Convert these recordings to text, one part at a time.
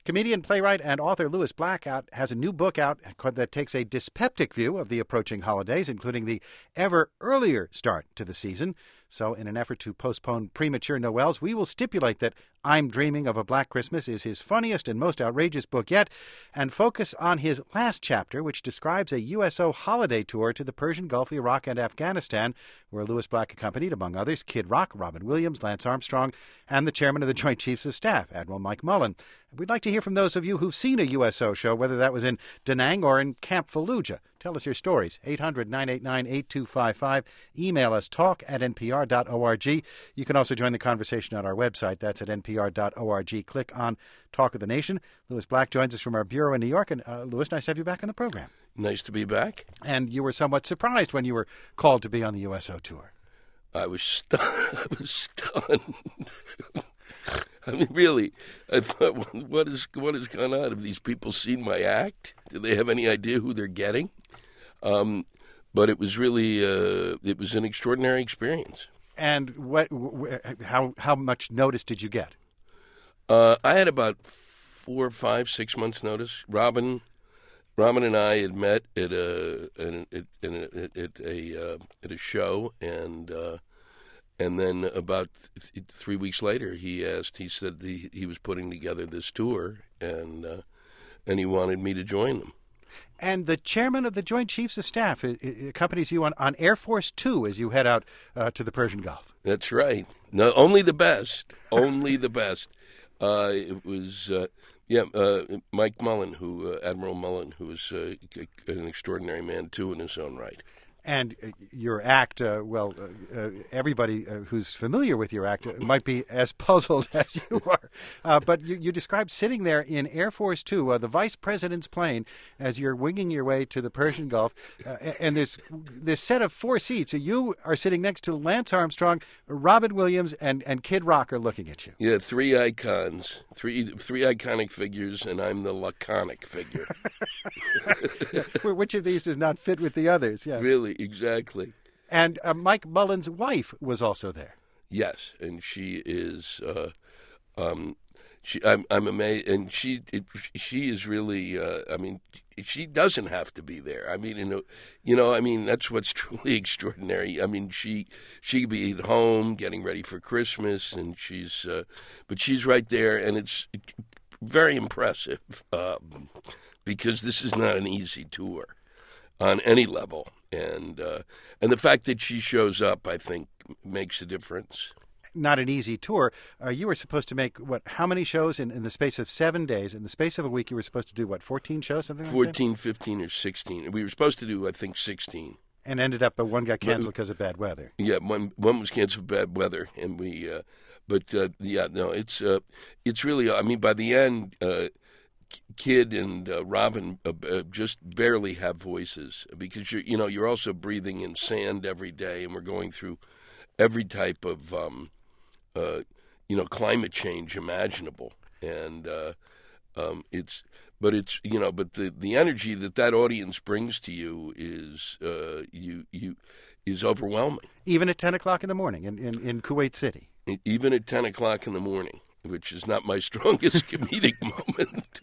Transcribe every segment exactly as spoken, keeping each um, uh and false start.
Comedian, playwright, and author Lewis Black out, has a new book out that takes a dyspeptic view of the approaching holidays, including the ever earlier start to the season. So in an effort to postpone premature Noels, we will stipulate that I'm Dreaming of a Black Christmas is his funniest and most outrageous book yet, and focus on his last chapter, which describes a U S O holiday tour to the Persian Gulf, Iraq, and Afghanistan, where Lewis Black accompanied, among others, Kid Rock, Robin Williams, Lance Armstrong, and the chairman of the Joint Chiefs of Staff, Admiral Mike Mullen. We'd like to hear from those of you who've seen a U S O show, whether that was in Da Nang or in Camp Fallujah. Tell us your stories. eight hundred, nine eight nine, eight two five five. Email us, talk at n p r dot org. You can also join the conversation on our website. That's at n p r dot org. Click on Talk of the Nation. Lewis Black joins us from our bureau in New York. And uh, Lewis, nice to have you back on the program. Nice to be back. And you were somewhat surprised when you were called to be on the U S O tour. I was stunned. I was stunned. I mean, really, I thought, what is what has gone on? Have these people seen my act? Do they have any idea who they're getting? Um, but it was really, uh, it was an extraordinary experience. And what? How how much notice did you get? Uh, I had about four, five, six months' notice. Robin, Robin and I had met at a at, at, at a uh, at a show, and uh, and then about th- three weeks later, he asked. He said the, he was putting together this tour, and uh, and he wanted me to join them. And the chairman of the Joint Chiefs of Staff accompanies you on, on Air Force Two as you head out uh, to the Persian Gulf. That's right. No, only the best. Only the best. Uh, it was, uh, yeah, uh, Mike Mullen, who uh, Admiral Mullen, who was uh, an extraordinary man too in his own right. And uh, your act, uh, well, uh, uh, everybody uh, who's familiar with your act uh, might be as puzzled as you are. Uh, but you, you described sitting there in Air Force Two, uh, the vice president's plane, as you're winging your way to the Persian Gulf. Uh, and there's this set of four seats. You are sitting next to Lance Armstrong, Robin Williams, and, and Kid Rock are looking at you. Yeah, three icons, three three iconic figures, and I'm the laconic figure. Yeah. Which of these does not fit with the others? Yeah. Really, exactly. And uh, Mike Mullen's wife was also there. Yes, and she is. Uh, um, she, I'm, I'm amazed, and she, it, she is really. Uh, I mean, she doesn't have to be there. I mean, you know, you know, I mean, that's what's truly extraordinary. I mean, she, she could be at home getting ready for Christmas, and she's, uh, but she's right there, and it's very impressive. Um, Because this is not an easy tour on any level. And uh, and the fact that she shows up, I think, makes a difference. Not an easy tour. Uh, you were supposed to make, what, how many shows in, in the space of seven days? In the space of a week, you were supposed to do, what, fourteen shows, something like that? fourteen, fifteen, or sixteen. We were supposed to do, I think, sixteen. And ended up, but one got canceled because of bad weather. Yeah, one one was canceled for bad weather. And we, uh, but, uh, yeah, no, it's, uh, it's really, I mean, by the end, uh, Kid and uh, Robin uh, uh, just barely have voices because you're, you know, you're also breathing in sand every day, and we're going through every type of, um, uh, you know, climate change imaginable, and uh, um, it's, but it's, you know, but the, the energy that that audience brings to you is, uh, you you, is overwhelming. Even at ten o'clock in the morning in, in, in Kuwait City. Even at ten o'clock in the morning, which is not my strongest comedic moment.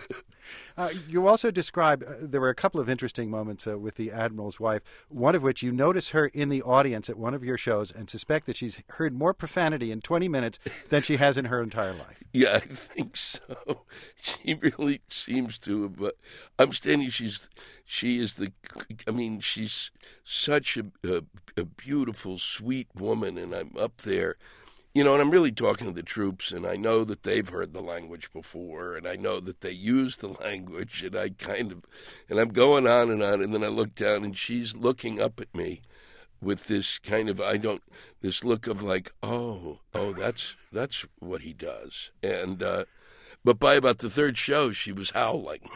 Uh, you also describe, uh, there were a couple of interesting moments uh, with the Admiral's wife, one of which you notice her in the audience at one of your shows and suspect that she's heard more profanity in twenty minutes than she has in her entire life. Yeah, I think so. She really seems to, but I'm standing, she's, she is the, I mean, she's such a, a, a beautiful, sweet woman, and I'm up there. You know, and I'm really talking to the troops, and I know that they've heard the language before, and I know that they use the language, and I kind of, and I'm going on and on, and then I look down, and she's looking up at me with this kind of, I don't, this look of like, oh, oh, that's that's what he does. And, uh, but by about the third show, she was howling.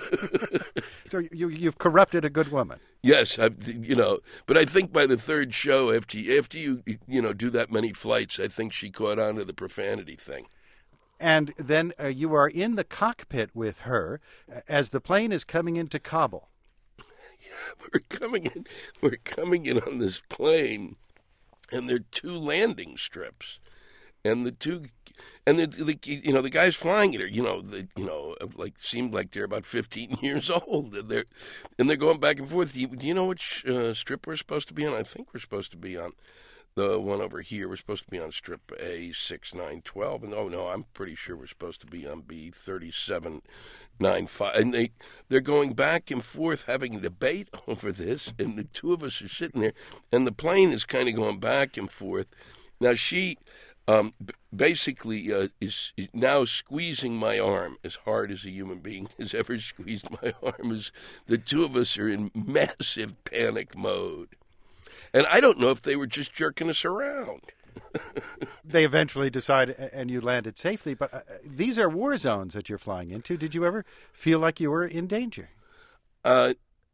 So you, you've corrupted a good woman. Yes, I, you know, but I think by the third show, after you, after you, you know, do that many flights, I think she caught on to the profanity thing. And then uh, you are in the cockpit with her as the plane is coming into Kabul. Yeah, we're coming in. We're coming in on this plane, and there are two landing strips. and the two, and the, the you know the guys flying it are you know the you know like seemed like they're about fifteen years old, and they're and they're going back and forth. Do you, do you know which uh, strip we're supposed to be on? I think we're supposed to be on the one over here. We're supposed to be on strip A six nine twelve, and oh no, I'm pretty sure we're supposed to be on B thirty seven nine five. And they they're going back and forth having a debate over this, and the two of us are sitting there, and the plane is kind of going back and forth. Now she um, b- basically uh, is, is now squeezing my arm as hard as a human being has ever squeezed my arm. As the two of us are in massive panic mode. And I don't know if they were just jerking us around. They eventually decided, and you landed safely. But uh, these are war zones that you're flying into. Did you ever feel like you were in danger? Uh,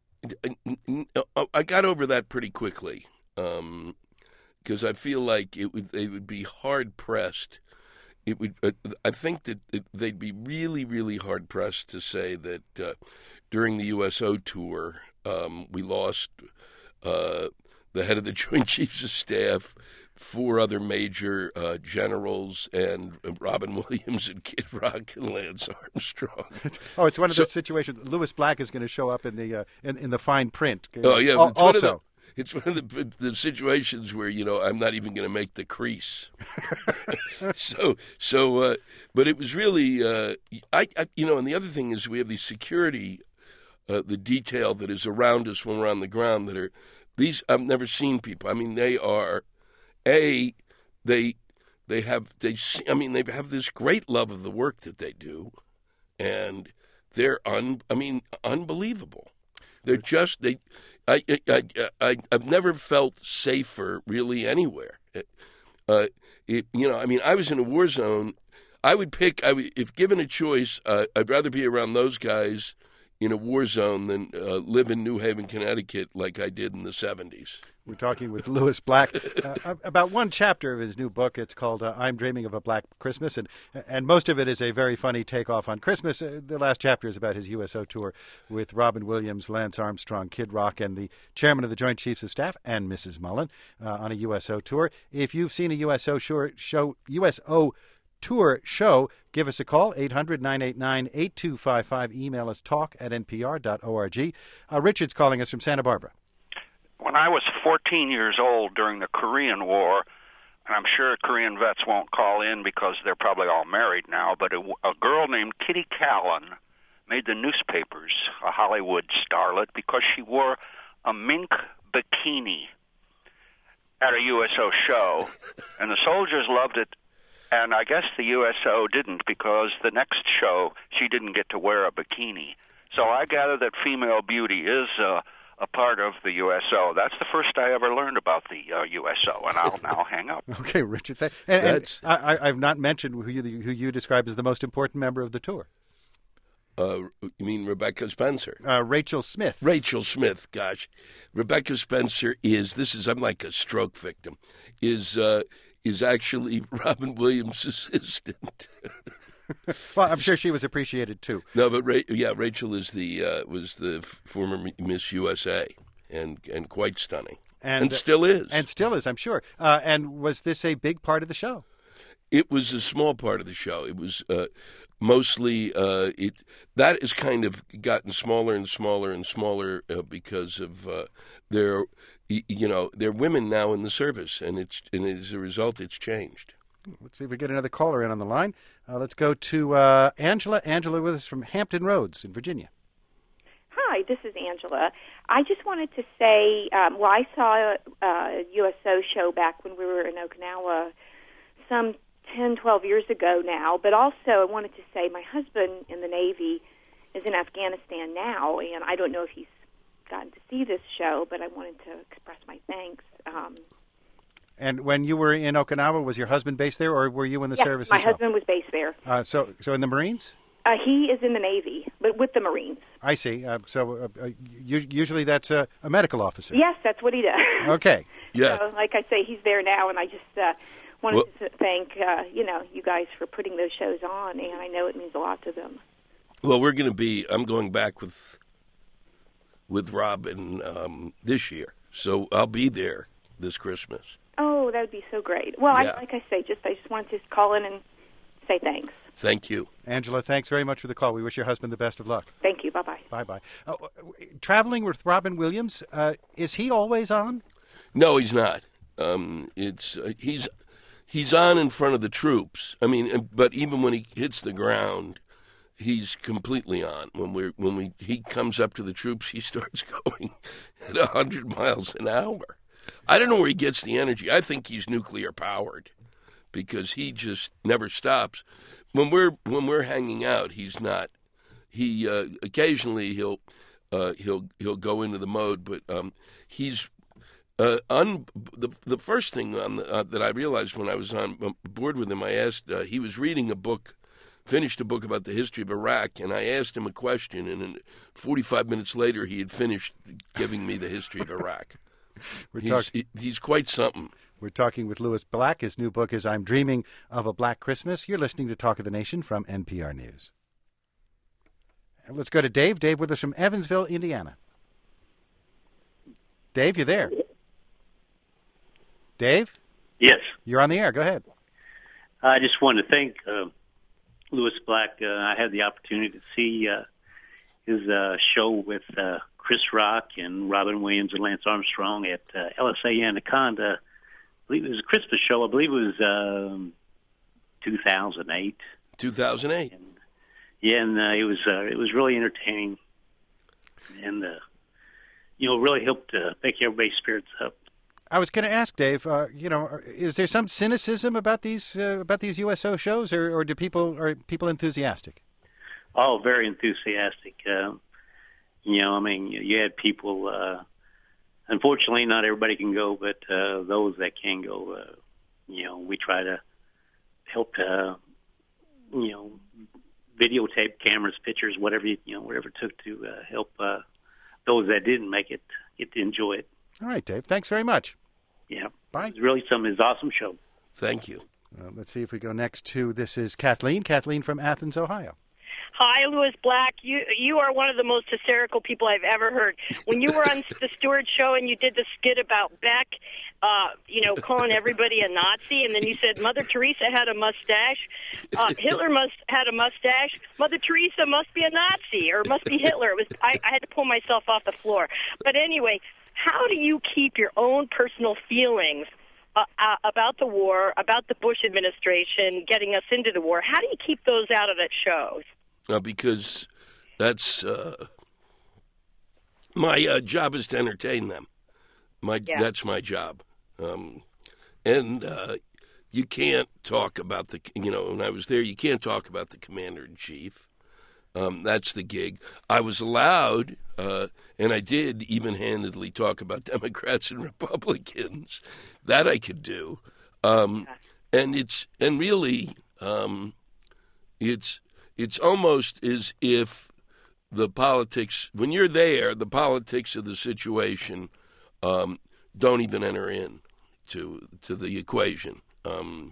I got over that pretty quickly um, because I feel like it would they would be hard pressed. It would. Uh, I think that it, they'd be really, really hard pressed to say that uh, during the U S O tour um, we lost. Uh, the head of the Joint Chiefs of Staff, four other major uh, generals, and uh, Robin Williams and Kid Rock and Lance Armstrong. Oh, it's one of so, those situations. Lewis Black is going to show up in the uh, in, in the fine print. Oh yeah, Al- it's one also. Of the, it's one of the, the situations where you know I'm not even going to make the crease. so so, uh, but it was really uh, I, I you know, and the other thing is we have the security, uh, the detail that is around us when we're on the ground that are. These I've never seen people. I mean, they are, a, they, they have they. I mean, they have this great love of the work that they do, and they're un. I mean, unbelievable. They're just they. I I I I've never felt safer really anywhere. Uh, it, you know, I mean, I was in a war zone. I would pick. I would, if given a choice, uh, I'd rather be around those guys in a war zone than uh, live in New Haven, Connecticut, like I did in the seventies. We're talking with Lewis Black uh, about one chapter of his new book. It's called uh, I'm Dreaming of a Black Christmas, and and most of it is a very funny takeoff on Christmas. Uh, the last chapter is about his U S O tour with Robin Williams, Lance Armstrong, Kid Rock, and the chairman of the Joint Chiefs of Staff, and Missus Mullen, uh, on a U S O tour. If you've seen a U S O show, show U S O tour show, give us a call, eight hundred, nine eight nine, eight two five five. Email us talk at n p r dot org. Uh, Richard's calling us from Santa Barbara. When I was fourteen years old during the Korean War, and I'm sure Korean vets won't call in because they're probably all married now, but a, a girl named Kitty Callan made the newspapers, a Hollywood starlet, because she wore a mink bikini at a U S O show, and the soldiers loved it. And I guess the U S O didn't, because the next show she didn't get to wear a bikini. So I gather that female beauty is uh, a part of the U S O. That's the first I ever learned about the uh, U S O, and I'll now hang up. Okay, Richard. Th- and, and I, I've not mentioned who you, who you describe as the most important member of the tour. Uh, you mean Rebecca Spencer? Uh, Rachel Smith. Rachel Smith, gosh. Rebecca Spencer is, this is, I'm like a stroke victim, is... Uh, is actually Robin Williams' assistant. Well, I'm sure she was appreciated too. No, but Ra- yeah, Rachel is the uh, was the f- former Miss U S A and and quite stunning, and, and still is, and still is, I'm sure. Uh, and was this a big part of the show? It was a small part of the show. It was uh, mostly uh, it that has kind of gotten smaller and smaller and smaller uh, because of uh, their. You know, there are women now in the service, and it's and as a result, it's changed. Let's see if we get another caller in on the line. Uh, let's go to uh, Angela. Angela with us from Hampton Roads in Virginia. Hi, this is Angela. I just wanted to say, um, well, I saw a U S O show back when we were in Okinawa some ten, twelve years ago now, but also I wanted to say my husband in the Navy is in Afghanistan now, and I don't know if he's gotten to see this show, but I wanted to express my thanks. Um, and when you were in Okinawa, was your husband based there, or were you in the yeah, service my as well? husband was based there. Uh, so, so in the Marines? Uh, he is in the Navy, but with the Marines. I see. Uh, so uh, usually that's a, a medical officer. Yes, that's what he does. Okay. Yeah. So, like I say, he's there now, and I just uh, wanted well, to thank uh, you know you guys for putting those shows on, and I know it means a lot to them. Well, we're going to be. I'm going back with with Robin um, this year, so I'll be there this Christmas. Oh, that would be so great. Well, Yeah. I, like I say, just I just wanted to call in and say thanks. Thank you. Angela, thanks very much for the call. We wish your husband the best of luck. Thank you. Bye-bye. Bye-bye. Uh, traveling with Robin Williams, uh, is he always on? No, he's not. Um, it's uh, he's he's on in front of the troops. I mean, but even when he hits the ground, he's completely on. When we when we he comes up to the troops, he starts going at a hundred miles an hour. I don't know where he gets the energy. I think he's nuclear powered because he just never stops. When we're when we're hanging out, he's not. He uh, occasionally he'll uh, he'll he'll go into the mode, but um, he's uh, un, the the first thing on the, uh, that I realized when I was on board with him. I asked uh, he was reading a book, finished a book about the history of Iraq, and I asked him a question, and forty-five minutes later he had finished giving me the history of Iraq. We're he's, talk- he, he's quite something. We're talking with Louis Black. His new book is I'm Dreaming of a Black Christmas. You're listening to Talk of the Nation from N P R News. And let's go to Dave. Dave with us from Evansville, Indiana. Dave, you there? Dave? Yes. You're on the air. Go ahead. I just wanted to thank uh, Louis Black. Uh, I had the opportunity to see uh, his uh, show with uh, Chris Rock and Robin Williams and Lance Armstrong at uh, L S A Anaconda. I believe it was a Christmas show. I believe it was um, two thousand eight. two thousand eight. And, yeah, and uh, it was uh, it was really entertaining, and uh, you know, really helped uh, make everybody's spirits up. I was going to ask Dave. Uh, you know, is there some cynicism about these uh, about these U S O shows, or, or do people are people enthusiastic? Oh, very enthusiastic. Uh, you know, I mean, you had people. Uh, unfortunately, not everybody can go, but uh, those that can go, uh, you know, we try to help. Uh, you know, videotape, cameras, pictures, whatever you, you know, whatever it took to uh, help uh, those that didn't make it get to enjoy it. All right, Dave. Thanks very much. Yeah, bye. It's really some his awesome show. Thank you. Uh, let's see if we go next to this is Kathleen. Kathleen from Athens, Ohio. Hi, Louis Black. You you are one of the most hysterical people I've ever heard. When you were on the Stewart Show and you did the skit about Beck, uh, you know, calling everybody a Nazi, and then you said Mother Teresa had a mustache. Uh, Hitler must had a mustache. Mother Teresa must be a Nazi or must be Hitler. It was I, I had to pull myself off the floor. But anyway, how do you keep your own personal feelings uh, uh, about the war, about the Bush administration getting us into the war? How do you keep those out of that show? Uh, because that's uh, my uh, job is to entertain them. My Yeah. That's my job, um, and uh, you can't talk about the. You know, when I was there, you can't talk about the commander in chief. Um, that's the gig. I was allowed, uh, and I did even-handedly talk about Democrats and Republicans. That I could do, um, and it's and really, um, it's. It's almost as if the politics, when you're there, the politics of the situation um, don't even enter in to to the equation, um,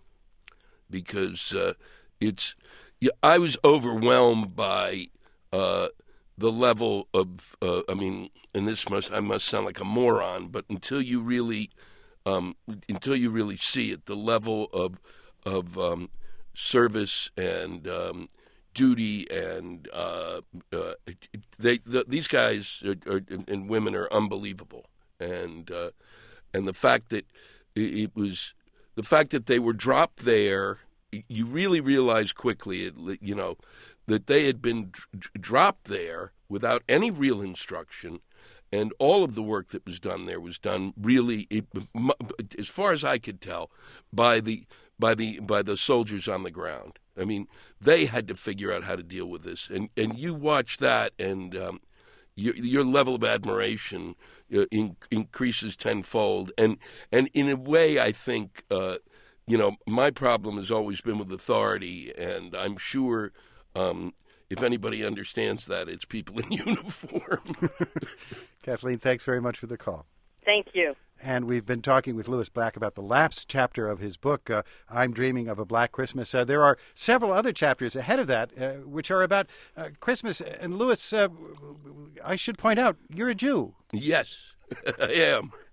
because uh, it's. Yeah, I was overwhelmed by uh, the level of. Uh, I mean, and this must I must sound like a moron, but until you really, um, until you really see it, the level of of um, service and um, duty and uh, uh, they the, these guys are, are, and women are unbelievable, and uh, and the fact that it, it was the fact that they were dropped there, you really realize quickly, you know, that they had been d- dropped there without any real instruction, and all of the work that was done there was done really, it, as far as I could tell, by the by the by the soldiers on the ground. I mean, they had to figure out how to deal with this, and and you watch that, and um, your, your level of admiration uh, in, increases tenfold. And and in a way, I think, uh, you know, my problem has always been with authority, and I'm sure um, if anybody understands that, it's people in uniform. Kathleen, thanks very much for the call. Thank you. And we've been talking with Louis Black about the last chapter of his book, uh, I'm Dreaming of a Black Christmas. Uh, there are several other chapters ahead of that, uh, which are about uh, Christmas. And Louis, uh, I should point out, you're a Jew. Yes, I am.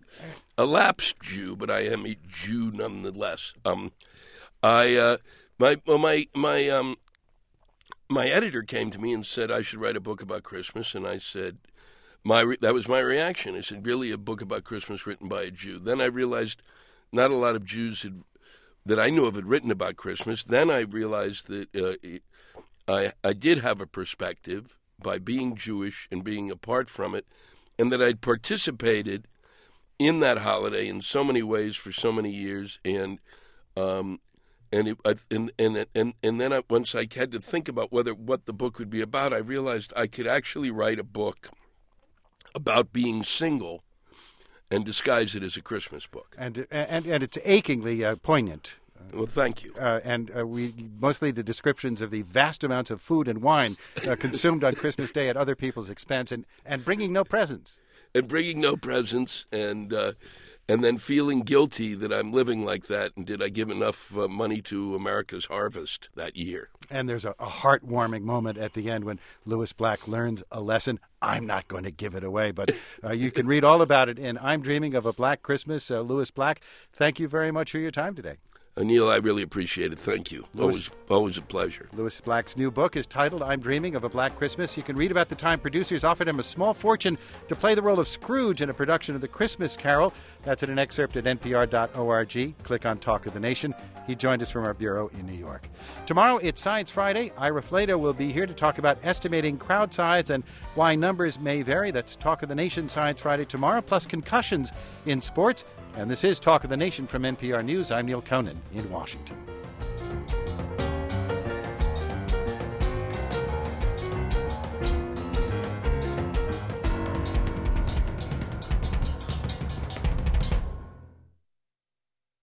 a lapsed Jew, but I am a Jew nonetheless. Um, I uh, my well, my my um my editor came to me and said I should write a book about Christmas, and I said my re- that was my reaction. I said, really, a book about Christmas written by a Jew? Then I realized not a lot of Jews had, that I knew of had written about Christmas. Then I realized that uh, I I did have a perspective by being Jewish and being apart from it, and that I'd participated in that holiday in so many ways for so many years, and um, and, it, I, and and and and then I, once I had to think about whether what the book would be about, I realized I could actually write a book about being single and disguise it as a Christmas book. And and and it's achingly uh, poignant. Well, thank you. Uh, and uh, we mostly the descriptions of the vast amounts of food and wine uh, consumed on Christmas Day at other people's expense, and, and bringing no presents. And bringing no presents, and uh, and then feeling guilty that I'm living like that, and did I give enough uh, money to America's Harvest that year? And there's a, a heartwarming moment at the end when Lewis Black learns a lesson. I'm not going to give it away, but uh, you can read all about it in I'm Dreaming of a Black Christmas. Uh, Lewis Black, thank you very much for your time today. Neil, I really appreciate it. Thank you. Lewis, always, always a pleasure. Lewis Black's new book is titled I'm Dreaming of a Black Christmas. You can read about the time producers offered him a small fortune to play the role of Scrooge in a production of The Christmas Carol. That's in an excerpt at N P R dot org. Click on Talk of the Nation. He joined us from our bureau in New York. Tomorrow, it's Science Friday. Ira Flato will be here to talk about estimating crowd size and why numbers may vary. That's Talk of the Nation Science Friday tomorrow, plus concussions in sports. And this is Talk of the Nation from N P R News. I'm Neil Conan in Washington.